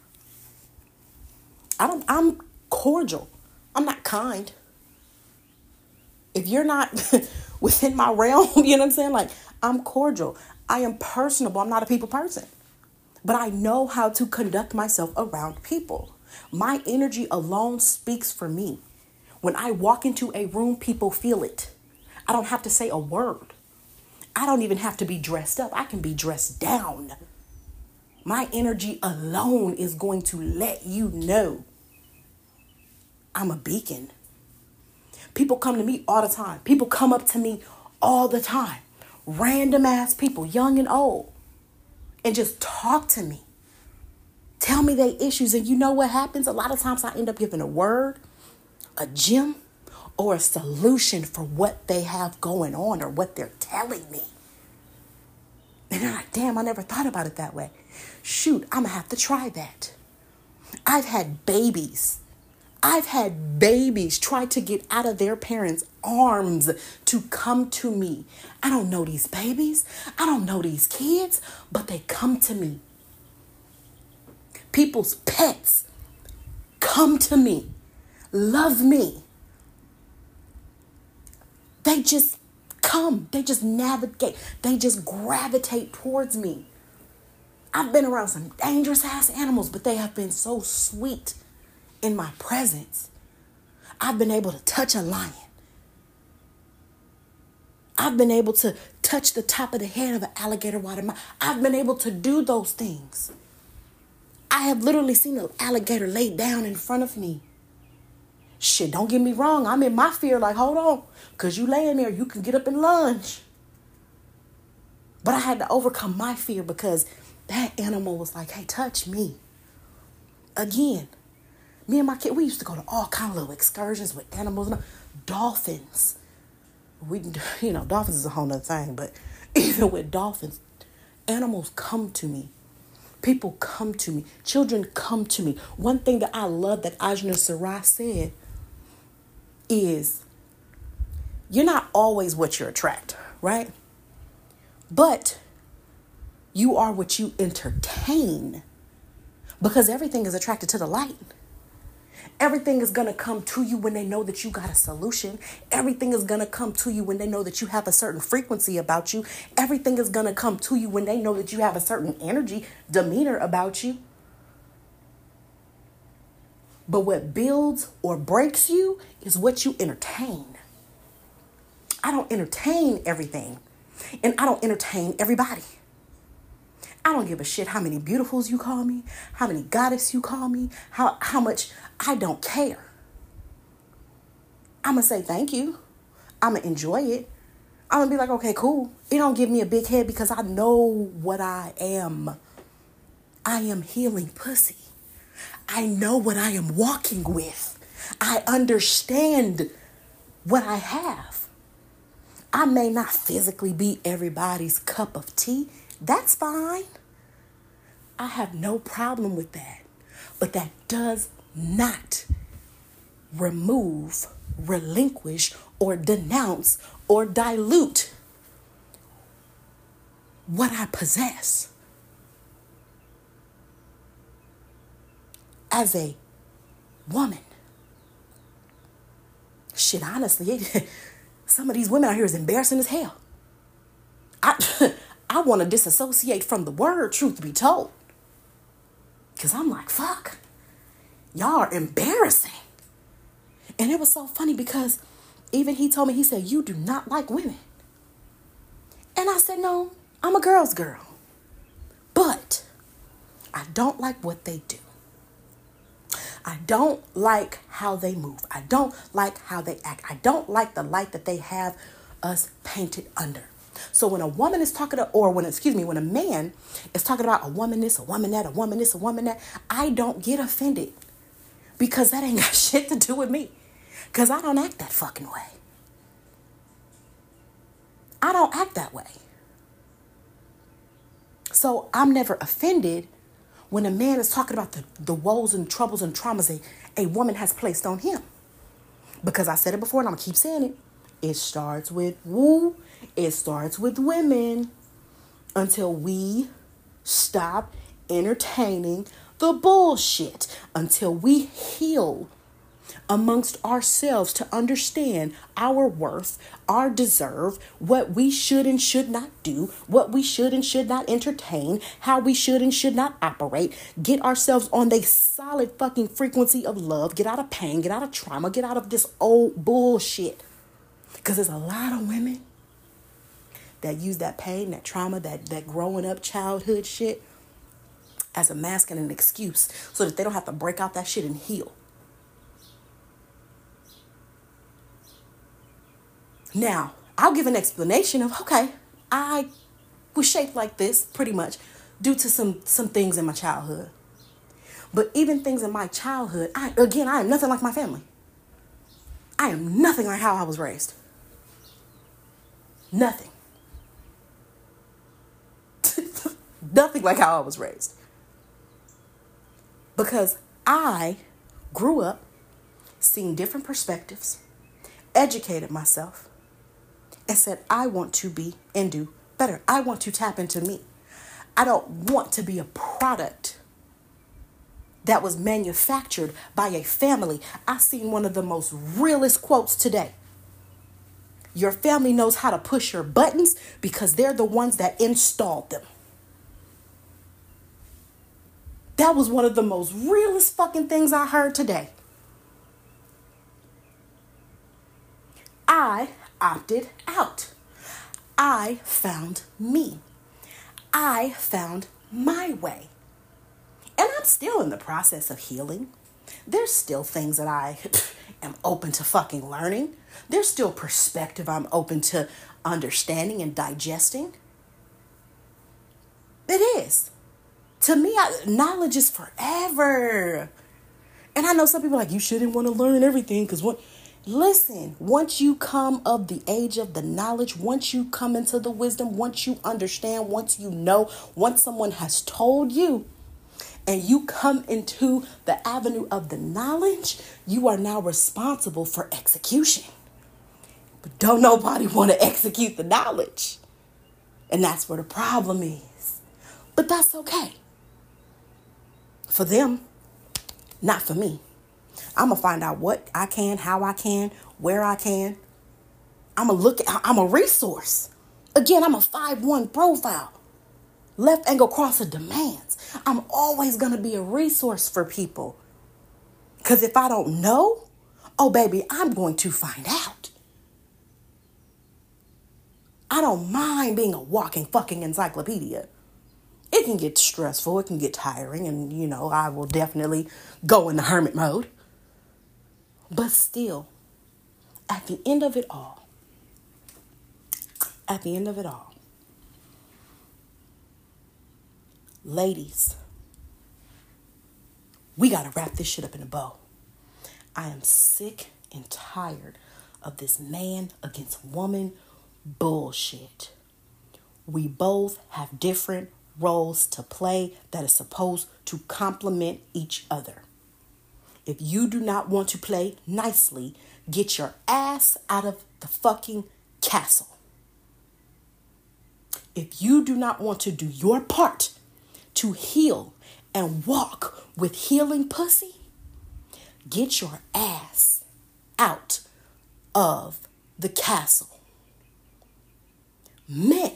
I don't, I'm cordial. I'm not kind. If you're not within my realm, you know what I'm saying? Like, I'm cordial. I am personable. I'm not a people person. But I know how to conduct myself around people. My energy alone speaks for me. When I walk into a room, people feel it. I don't have to say a word. I don't even have to be dressed up. I can be dressed down. My energy alone is going to let you know I'm a beacon. People come to me all the time. People come up to me all the time. Random ass people, young and old, and just talk to me. Tell me their issues. And you know what happens? A lot of times I end up giving a word, a gem, or a solution for what they have going on or what they're telling me. And they're like, damn, I never thought about it that way. Shoot, I'm going to have to try that. I've had babies. I've had babies try to get out of their parents' arms to come to me. I don't know these babies. I don't know these kids, but they come to me. People's pets come to me, love me. They just come. They just navigate. They just gravitate towards me. I've been around some dangerous ass animals, but they have been so sweet in my presence. I've been able to touch a lion. I've been able to touch the top of the head of an alligator while they're I've been able to do those things. I have literally seen an alligator laid down in front of me. Shit, don't get me wrong. I'm in my fear like, hold on. Because you laying there, you can get up and lunge. But I had to overcome my fear because that animal was like, hey, touch me. Again, me and my kid, we used to go to all kind of little excursions with animals. Dolphins. We, you know, dolphins is a whole nother thing. But even with dolphins, animals come to me. People come to me. Children come to me. One thing that I love that Ajna Sarai said is, you're not always what you attract, right? But you are what you entertain, because everything is attracted to the light. Everything is going to come to you when they know that you got a solution. Everything is going to come to you when they know that you have a certain frequency about you. Everything is going to come to you when they know that you have a certain energy, demeanor about you. But what builds or breaks you is what you entertain. I don't entertain everything, and I don't entertain everybody. I don't give a shit how many beautifuls you call me, how many goddess you call me, how, how much, I don't care. I'm going to say thank you. I'm going to enjoy it. I'm going to be like, okay, cool. It don't give me a big head because I know what I am. I am healing pussy. I know what I am walking with. I understand what I have. I may not physically be everybody's cup of tea. That's fine. I have no problem with that. But that does not remove, relinquish, or denounce, or dilute what I possess as a woman. Shit, honestly, some of these women out here is embarrassing as hell. I... I want to disassociate from the word, truth be told. Because I'm like, fuck, y'all are embarrassing. And it was so funny because even he told me, he said, you do not like women. And I said, no, I'm a girl's girl. But I don't like what they do. I don't like how they move. I don't like how they act. I don't like the light that they have us painted under. So when a woman is talking to, or when, excuse me, when a man is talking about a woman this, a woman that, a woman this, a woman that, I don't get offended because that ain't got shit to do with me, because I don't act that fucking way. I don't act that way. So I'm never offended when a man is talking about the, the woes and troubles and traumas a, a woman has placed on him. Because I said it before and I'm going to keep saying it. It starts with woo. It starts with women until we stop entertaining the bullshit. Until we heal amongst ourselves to understand our worth, our deserve, what we should and should not do, what we should and should not entertain, how we should and should not operate, get ourselves on the solid fucking frequency of love, get out of pain, get out of trauma, get out of this old bullshit. Because there's a lot of women that use that pain, that trauma, that, that growing up childhood shit as a mask and an excuse so that they don't have to break out that shit and heal. Now, I'll give an explanation of, okay, I was shaped like this pretty much due to some, some things in my childhood. But even things in my childhood, I, again, I am nothing like my family. I am nothing like how I was raised. Nothing. Nothing like how I was raised. Because I grew up seeing different perspectives, educated myself, and said, I want to be and do better. I want to tap into me. I don't want to be a product that was manufactured by a family. I seen one of the most realest quotes today. Your family knows how to push your buttons because they're the ones that installed them. That was one of the most realest fucking things I heard today. I opted out. I found me. I found my way. And I'm still in the process of healing. There's still things that I am open to fucking learning. There's still perspective I'm open to understanding and digesting. It is. To me, I, knowledge is forever. And I know some people are like, you shouldn't want to learn everything because what... Listen, once you come of the age of the knowledge, once you come into the wisdom, once you understand, once you know, once someone has told you, and you come into the avenue of the knowledge, you are now responsible for execution. But don't nobody want to execute the knowledge. And that's where the problem is. But that's okay. For them, not for me. I'm going to find out what I can, how I can, where I can. I'm going to look at, I'm a resource. Again, I'm a five one profile. Left angle crosser demands. I'm always going to be a resource for people. Because if I don't know, oh, baby, I'm going to find out. I don't mind being a walking fucking encyclopedia. It can get stressful. It can get tiring. And, you know, I will definitely go into hermit mode. But still, at the end of it all, at the end of it all, ladies, we got to wrap this shit up in a bow. I am sick and tired of this man against woman bullshit. We both have different roles to play that is supposed to complement each other. If you do not want to play nicely, get your ass out of the fucking castle. If you do not want to do your part to heal and walk with healing pussy, get your ass out of the castle. Men,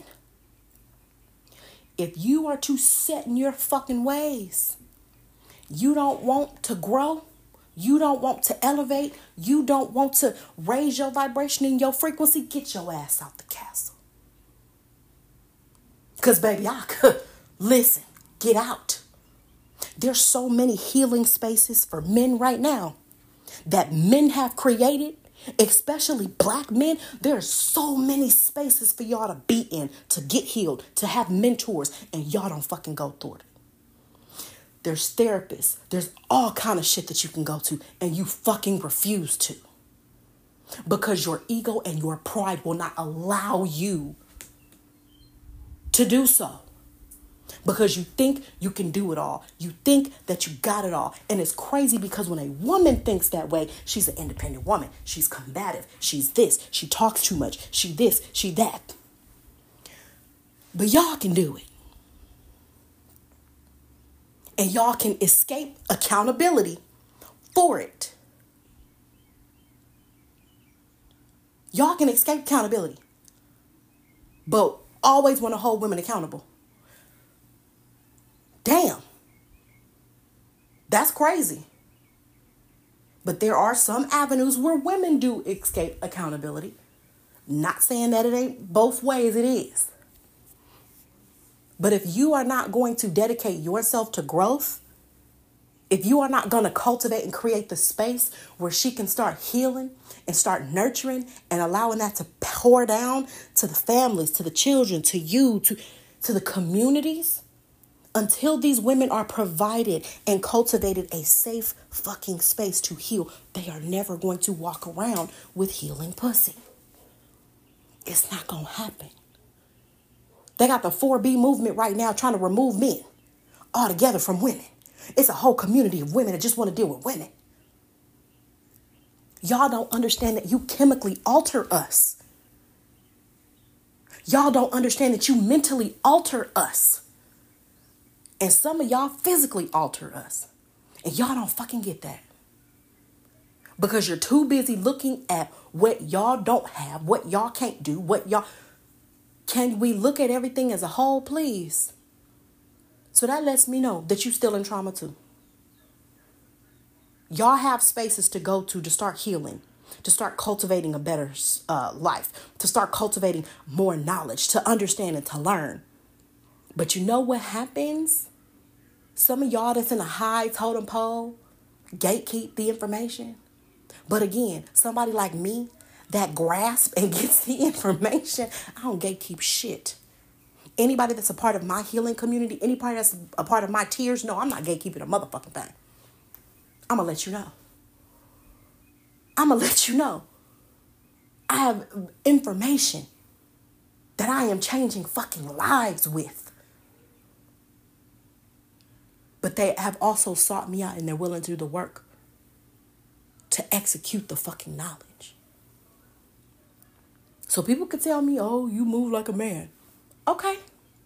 if you are too set in your fucking ways, you don't want to grow, you don't want to elevate, you don't want to raise your vibration and your frequency, get your ass out the castle. Because, baby, I could, listen, get out. There's so many healing spaces for men right now that men have created, especially black men. There's so many spaces for y'all to be in, to get healed, to have mentors, and y'all don't fucking go through it. There's therapists. There's all kind of shit that you can go to, and you fucking refuse to. because your ego and your pride will not allow you to do so. Because you think you can do it all. You think that you got it all. And it's crazy because when a woman thinks that way, she's an independent woman. She's combative. She's this. She talks too much. She this. She that. But y'all can do it. And y'all can escape accountability for it. Y'all can escape accountability. But always want to hold women accountable. Damn. That's crazy. But there are some avenues where women do escape accountability. Not saying that it ain't both ways, it is. But if you are not going to dedicate yourself to growth, if you are not going to cultivate and create the space where she can start healing and start nurturing and allowing that to pour down to the families, to the children, to you, to, to the communities, until these women are provided and cultivated a safe fucking space to heal, they are never going to walk around with healing pussy. It's not going to happen. They got the four B movement right now trying to remove men altogether from women. It's a whole community of women that just want to deal with women. Y'all don't understand that you chemically alter us. Y'all don't understand that you mentally alter us. And some of y'all physically alter us. And y'all don't fucking get that. Because you're too busy looking at what y'all don't have, what y'all can't do, what y'all... Can we look at everything as a whole, please? So that lets me know that you're still in trauma too. Y'all have spaces to go to to start healing, to start cultivating a better uh, life, to start cultivating more knowledge, to understand and to learn. But you know what happens? Some of y'all that's in a high totem pole gatekeep the information. But again, somebody like me that grasp and gets the information, I don't gatekeep shit. Anybody that's a part of my healing community, anybody that's a part of my tears, no, I'm not gatekeeping a motherfucking thing. I'm going to let you know. I'm going to let you know. I have information that I am changing fucking lives with. But they have also sought me out and they're willing to do the work to execute the fucking knowledge. So people could tell me, oh, you move like a man. Okay.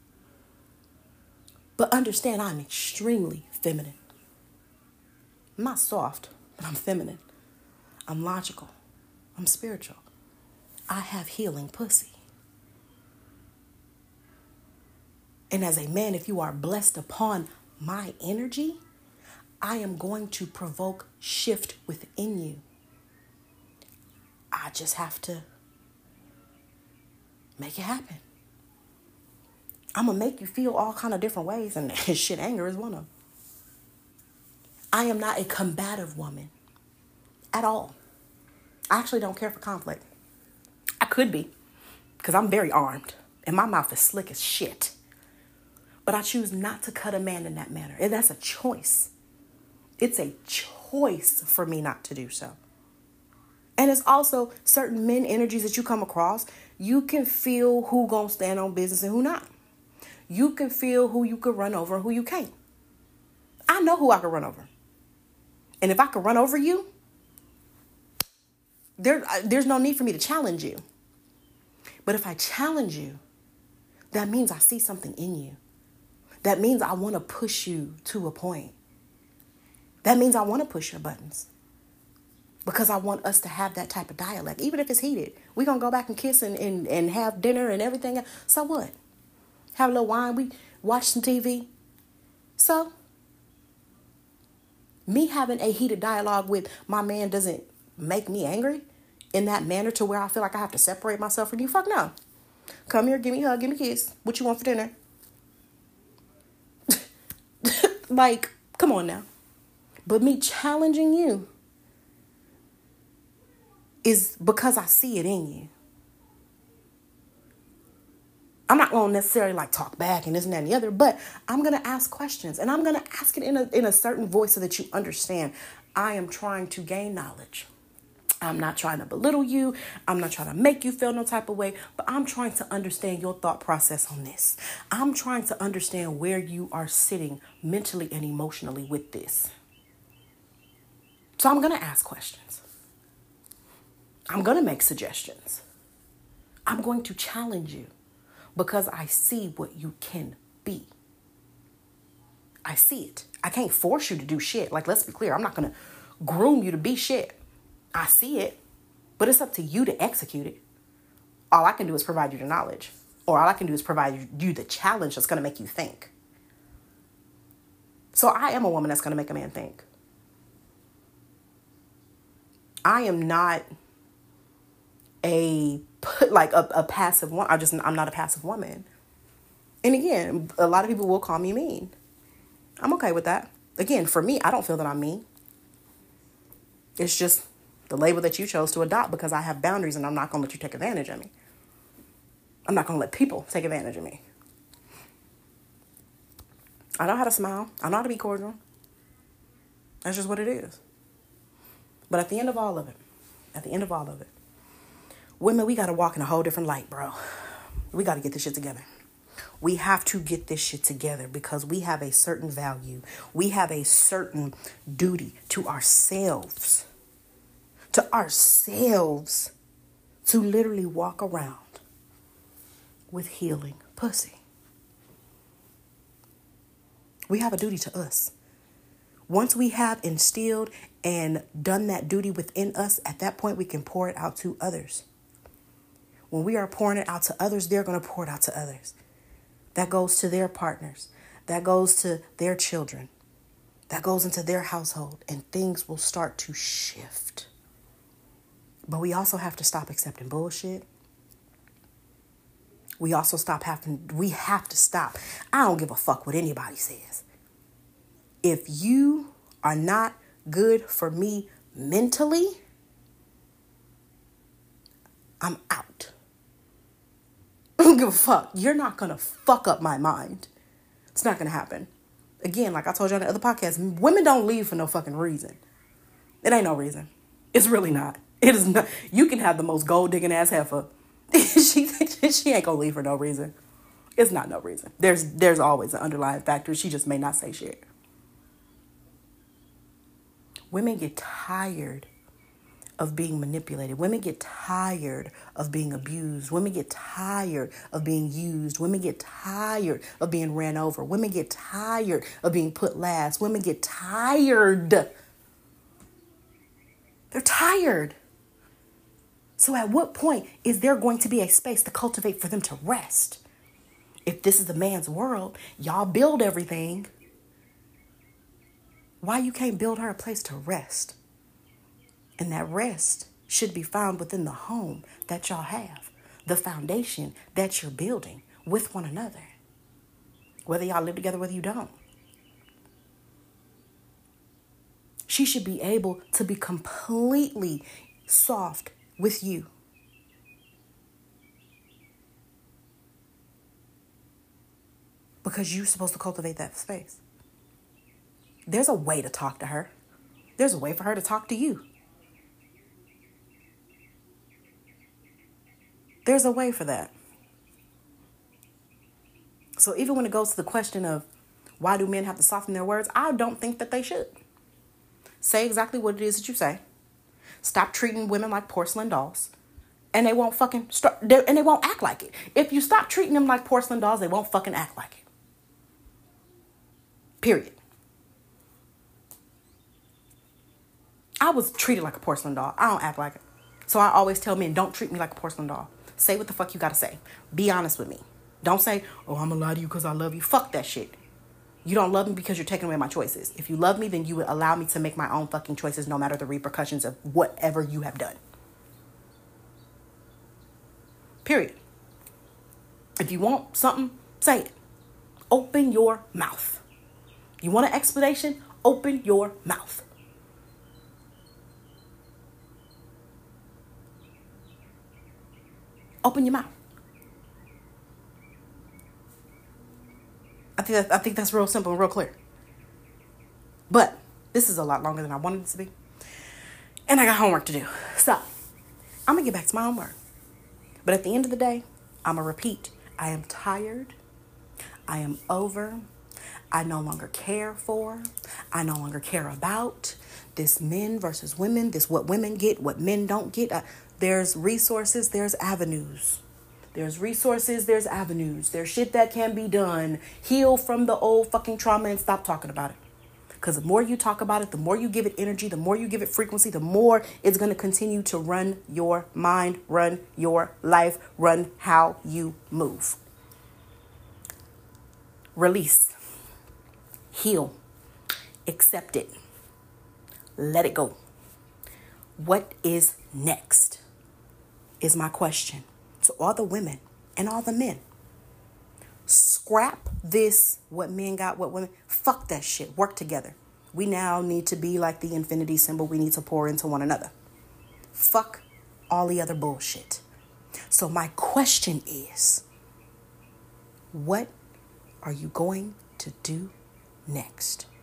But understand I'm extremely feminine. I'm not soft, but I'm feminine. I'm logical. I'm spiritual. I have healing pussy. And as a man, if you are blessed upon my energy, I am going to provoke shift within you. I just have to make it happen. I'm going to make you feel all kind of different ways. And shit, anger is one of them. I am not a combative woman at all. I actually don't care for conflict. I could be, because I'm very armed. And my mouth is slick as shit. But I choose not to cut a man in that manner. And that's a choice. It's a choice for me not to do so. And it's also certain men energies that you come across. You can feel who gonna stand on business and who not. You can feel who you could run over and who you can't. I know who I could run over. And if I could run over you, there, there's no need for me to challenge you. But if I challenge you, that means I see something in you. That means I want to push you to a point. That means I want to push your buttons. Because I want us to have that type of dialect. Even if it's heated. We're going to go back and kiss and, and, and have dinner and everything. So what? Have a little wine. We watch some T V. So, me having a heated dialogue with my man doesn't make me angry in that manner to where I feel like I have to separate myself from you. Fuck no. Come here, give me a hug, give me a kiss. What you want for dinner? Like, come on now. But me challenging you is because I see it in you. I'm not going to necessarily like talk back and this and that and the other, but I'm going to ask questions and I'm going to ask it in a, in a certain voice so that you understand I am trying to gain knowledge. I'm not trying to belittle you. I'm not trying to make you feel no type of way, but I'm trying to understand your thought process on this. I'm trying to understand where you are sitting mentally and emotionally with this. So I'm going to ask questions. I'm going to make suggestions. I'm going to challenge you because I see what you can be. I see it. I can't force you to do shit. Like, let's be clear. I'm not going to groom you to be shit. I see it, but it's up to you to execute it. All I can do is provide you the knowledge, or all I can do is provide you the challenge that's going to make you think. So I am a woman that's going to make a man think. I am not a like a, a passive one. I just I'm not a passive woman. And again, a lot of people will call me mean. I'm okay with that. Again, for me, I don't feel that I'm mean. It's just the label that you chose to adopt because I have boundaries and I'm not going to let you take advantage of me. I'm not going to let people take advantage of me. I know how to smile. I know how to be cordial. That's just what it is. But at the end of all of it, at the end of all of it, women, we got to walk in a whole different light, bro. We got to get this shit together. We have to get this shit together because we have a certain value. We have a certain duty to ourselves. To ourselves. To literally walk around with healing pussy. We have a duty to us. Once we have instilled and done that duty within us, at that point we can pour it out to others. When we are pouring it out to others, they're going to pour it out to others. That goes to their partners. That goes to their children. That goes into their household. And things will start to shift. But we also have to stop accepting bullshit. We also stop having, we have to stop. I don't give a fuck what anybody says. If you are not good for me mentally, I'm out. I don't give a fuck. You're not going to fuck up my mind. It's not going to happen. Again, like I told you on the other podcast, women don't leave for no fucking reason. It ain't no reason. It's really not. It is not. You can have the most gold digging ass heifer. she she ain't gonna leave for no reason. It's not no reason. There's there's always an underlying factor. She just may not say shit. Women get tired of being manipulated. Women get tired of being abused. Women get tired of being used. Women get tired of being ran over. Women get tired of being put last. Women get tired. They're tired. So at what point is there going to be a space to cultivate for them to rest? If this is the man's world, y'all build everything. Why you can't build her a place to rest? And that rest should be found within the home that y'all have. The foundation that you're building with one another. Whether y'all live together, whether you don't. She should be able to be completely soft with you. Because you're supposed to cultivate that space. There's a way to talk to her. There's a way for her to talk to you. There's a way for that. So even when it goes to the question of why do men have to soften their words, I don't think that they should. Say exactly what it is that you say. Stop treating women like porcelain dolls. And they won't fucking start, and they won't act like it. If you stop treating them like porcelain dolls, they won't fucking act like it. Period. I was treated like a porcelain doll. I don't act like it. So I always tell men, don't treat me like a porcelain doll. Say what the fuck you gotta say. Be honest with me. Don't say, oh, I'm gonna lie to you because I love you. Fuck that shit. You don't love me because you're taking away my choices. If you love me, then you would allow me to make my own fucking choices no matter the repercussions of whatever you have done. Period. If you want something, say it. Open your mouth. You want an explanation? Open your mouth. Open your mouth. I think that, I think that's real simple and real clear. But this is a lot longer than I wanted it to be. And I got homework to do. So, I'm going to get back to my homework. But at the end of the day, I'm going to repeat. I am tired. I am over. I no longer care for. I no longer care about this men versus women. This what women get, what men don't get. Uh, there's resources. There's avenues. There's resources. There's avenues. There's shit that can be done. Heal from the old fucking trauma and stop talking about it. Because the more you talk about it, the more you give it energy, the more you give it frequency, the more it's going to continue to run your mind, run your life, run how you move. Release. Heal. Accept it. Let it go. What is next? Is my question to all the women and all the men. Scrap this, what men got, what women, fuck that shit. Work together. We now need to be like the infinity symbol. We need to pour into one another. Fuck all the other bullshit. So my question is, what are you going to do next?